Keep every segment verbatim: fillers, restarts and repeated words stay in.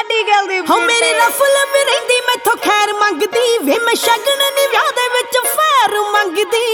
ਸਾਡੀ ਗੱਲ ਦੀ ਹੋ ਮੇਰੀ ਰਫਲ ਵੀ ਰਹਿੰਦੀ ਮੈਥੋਂ ਖੈਰ ਮੰਗਦੀ ਵੇ ਮੈਂ ਸ਼ਗਨ ਨੀ ਵਿਆਹ ਦੇ ਵਿੱਚ ਫੈਰ ਮੰਗਦੀ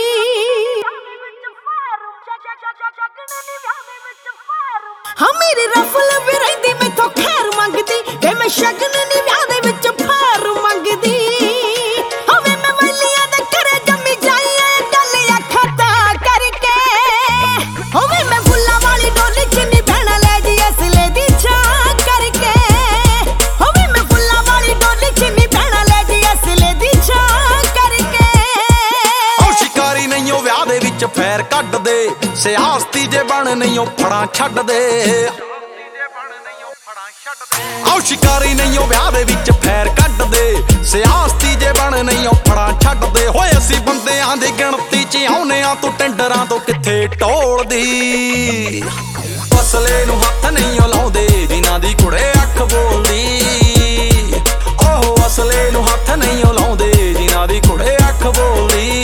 ਹਾਂ ਮੇਰੀ ਰਫਲ ਵੀ ਰਹਿੰਦੀ ਮੈਥੋਂ ਖੈਰ ਮੰਗਦੀ ਵੇ ਮੈਂ ਸ਼ਗਨ ਨੀ ਵਿਆਹ ਦੇ ਵਿੱਚ ਫੈਰ ਮੰਗਦੀ ਹੋਵੇ ਮੈਂ ਵਲੀਆਂ ਦੇ ਘਰੇ ਜੰਮੀ ਜਾਈਏ ਗੱਲ ਅੱਖਾਂ ਤਾਂ ਕਰਕੇ ਹੋਵੇ ਮੈਂ ਫੁੱਲਾਂ ਵਾਲੀ ਡੋਲੀ ਚ ਨੀ ਬਹਿਣਾ ਲੈ ਜੀ ਅਸਲੇ ਦੀ ਛਾਂ ਕਰਕੇ ਹੋਵੇ ਮੈਂ ਫੁੱਲਾਂ ਵਾਲੀ ਡੋਲੀ ਚ ਨੀ ਬਹਿਣਾ ਲੈ ਜੀ ਅਸਲੇ ਦੀ ਛਾਂ ਕਰਕੇ ਉਹ ਸ਼ਿਕਾਰੀ ਨਹੀਂ ਉਹ ਵਿਆਹ ਦੇ ਵਿੱਚ ਫੈਰ ਕੱਢਦੇ ਸਿਆਸਤੀ ਜੇ ਬਣ ਨਹੀਂ ਉਹ ਫੜਾਂ ਛੱਡਦੇ ਆਓ ਸ਼ਿਕਾਰੀ ਨਹੀਂ ਉਹ ਵਿਆਹ ਦੇ ਵਿੱਚ ਫੈਰ ਕੱਢਦੇ ਸਿਆਸਤੀ ਜੇ ਬਣ ਨਹੀਂ ਉਹ ਫੜਾਂ ਛੱਡਦੇ ਹੋਏ ਅਸੀਂ ਬੰਦਿਆਂ ਦੀ ਗਿਣਤੀ ਚ ਆਉਨੇ ਆ ਤੂੰ ਟੈਂਡਰਾਂ ਤੋਂ ਕਿੱਥੇ ਢੋਲਦੀ ਅਸਲੇ ਨੂੰ ਹੱਥ ਨਹੀਂ ਉਹ ਲਾਉਂਦੇ ਜਿਨ੍ਹਾਂ ਦੀ ਕੁੜੇ ਅੱਖ ਬੋਲਦੀ ਉਹ ਅਸਲੇ ਨੂੰ ਹੱਥ ਨਹੀਂ ਉਹ ਲਾਉਂਦੇ ਜਿਨ੍ਹਾਂ ਦੀ ਕੁੜੇ ਅੱਖ ਬੋਲਦੀ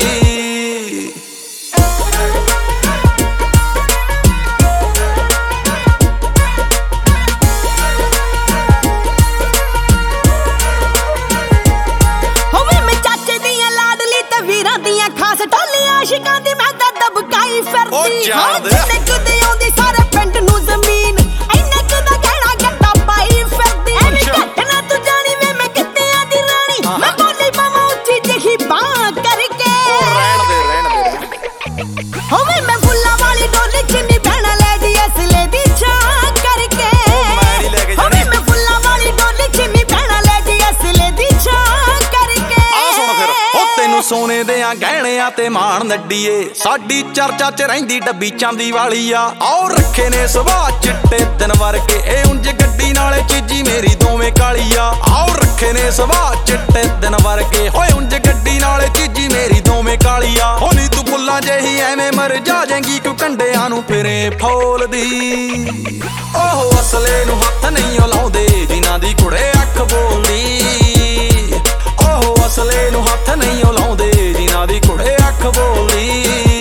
ਖਾਸ ਟੋਲੀ ਆਸ਼ਿਕਾਂ ਦੀ ਮੈਂ ਤਾਂ ਦਬਕਾਈ ਫਿਰਦੀ ਹਾਂ ਜਿੰਨੇ ਕਦੇ ਆਉਂਦੀ ਸਾਰੇ ਪਿੰਡ ਨੂੰ ਜ਼ਮੀਨ ਇੰਨੇ ਕਦਾ ਕਹਿਣਾ ਗੱਡਾ ਪਾਈ ਫਿਰਦੀ ਐਵੇਂ ਘੱਟ ਨਾ ਤੂੰ ਜਾਣੀ ਵੇ ਮੈਂ ਕਿੱਤਿਆਂ ਦੀ ਰਾਣੀ ਮੈਂ ਬੋਲੀ ਮਾਮਾ ਉੱਚੀ ਜਿਹੀ ਬਾਂਹ ਕਰਕੇ ਰਹਿਣ ਦੇ ਰਹਿਣ ਦੇ ਹੋਵੇ ਮੈਂ ਫੁੱਲਾਂ ਵਾਲੀ ਡੋਲੀ ਚ ਨੀ ਬਹਿਣਾ ਲੈ ਜੀ ਅਸਲੇ ਦੀ ਛਾਂ ਕਰਕੇ ਹੋਵੇ ਮੈਂ ਫੁੱਲਾਂ ਵਾਲੀ ਡੋਲੀ ਚ ਨੀ ਬਹਿਣਾ ਲੈ ਜੀ ਅਸਲੇ ਦੀ ਛਾਂ ਕਰਕੇ ਆ ਸੁਣ ਫਿਰ ਉਹ ਤੈਨੂੰ ਸੋਨੇ ਦੇ ਆ ਗਹਿਣਿਆਂ ਤੇ ਮਾਣ ਨੱਡੀਏ ਸਾਡੀ ਚਰਚਾ ਚ ਰਹਿੰਦੀ ਡੱਬੀ ਚਾਂਦੀ ਵਾਲੀ ਆ ਆਓ ਰੱਖੇ ਨੇ ਸੁਭਾਅ ਚਿੱਟੇ ਦਿਨ ਵਰਗੇ ਇਹ ਉਂਝ ਗੱਡੀ ਨਾਲੇ ਚੀਜੀ ਮੇਰੀ ਦੋਵੇਂ ਕਾਲੀ ਆ ਆਓ ਰੱਖੇ ਨੇ ਸੁਭਾਅ ਚਿੱਟੇ ਦਿਨ ਵਰਗੇ ਹੋਏ ਉਂਝ ਗੱਡੀ ਨਾਲੇ ਚੀਜੀ ਮੇਰੀ ਦੋਵੇਂ ਕਾਲੀ ਆ ਹੋ ਨੀ ਤੂੰ ਫੁੱਲਾਂ ਜਿਹੀ ਐਵੇਂ ਮਰ ਜਾ ਜਾਏਂਗੀ ਕਿਉਂ ਕੰਡਿਆਂ ਨੂੰ ਫਿਰੇ ਫੋਲਦੀ ਉਹ ਅਸਲੇ ਨੂੰ ਹੱਥ ਨਹੀਂ ਉਹ ਲਾਉਂਦੇ ਜਿਨ੍ਹਾਂ ਦੀ ਕੁੜੇ ਅੱਖ ਬੋਲਦੀ ਉਹ ਅਸਲੇ ਨੂੰ ਹੱਥ ਨਹੀਂ ਉਹ ਲਾਉਂਦੇ ਜਿਨ੍ਹਾਂ ਦੀ ਕੁੜੇ ਅੱਖ ਬੋਲਦੀ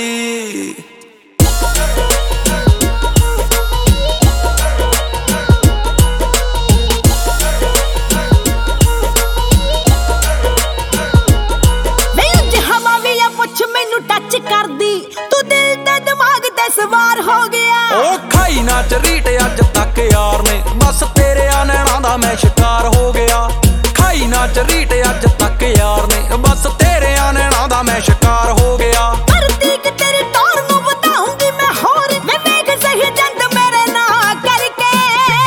ਮੈਨੂੰ ਟੱਚ ਕਰਦੀ ਤੂੰ ਦਿਲ ਤੇ ਦਿਮਾਗ ਤੇ ਸਵਾਰ ਹੋ ਗਿਆ ਉਹ ਖਾਈ ਨਾ ਚਰੀਟ ਅੱਜ ਤੱਕ ਯਾਰ ਨੇ ਬਸ ਤੇਰੇ ਆ ਨੈਣਾ ਦਾ ਮੈਂ ਸ਼ਿਕਾਰ ਹੋ ਗਿਆ ਖਾਈ ਨਾ ਚਰੀਟ ਅੱਜ ਤੱਕ ਯਾਰ ਨੇ ਬਸ ਤੇਰੇ ਆ ਨੈਣਾ ਦਾ ਮੈਂ ਸ਼ਿਕਾਰ ਹੋ ਗਿਆ ਕਰਦੀ ਕਿ ਤੇਰੀ ਟੌਰ ਨੂੰ ਵਧਾਉਂਗੀ ਮੈਂ ਹੋਰ ਮੈਂ ਵੇਖ ਸਹੀ ਜੰਦ ਮੇਰੇ ਨਾਲ ਕਰਕੇ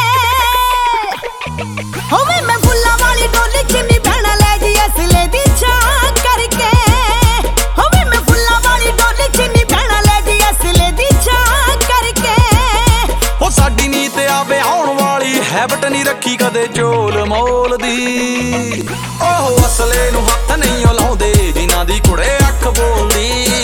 ਹੋਵੇ ਮੈਂ ਫੁੱਲਾਂ ਵਾਲੀ ਡੋਲੀ ਚ ਨੀ ਬਹਿਣਾ ਲੈ ਜੀ ਅਸਲੇ ਦੀ ਛਾਂ ਕਰਕੇ ਹੋਵੇ ਮੈਂ ਫੁੱਲਾਂ ਵਾਲੀ ਡੋਲੀ ਚ ਨੀ ਬਹਿਣਾ ਲੈ ਜੀ ਅਸਲੇ ਦੀ ਛਾਂ ਕਰਕੇ ਉਹ ਸਾਡੀ ਨੀਤ ਆ ਵਿਆਹਣ ਵਾਲੀ ਹੈਬਟ ਨਹੀਂ ਰੱਖੀ ਕਦੇ ਝੋਲ ਮੋਲ ਦੀ ਉਹ ਅਸਲੇ ਨੂੰ ਹੱਥ ਨਹੀਂ ਉਹ ਲਾਉਂਦੇ ਜਿਨ੍ਹਾਂ ਦੀ ਕੁੜੇ ਅੱਖ ਬੋਲਦੀ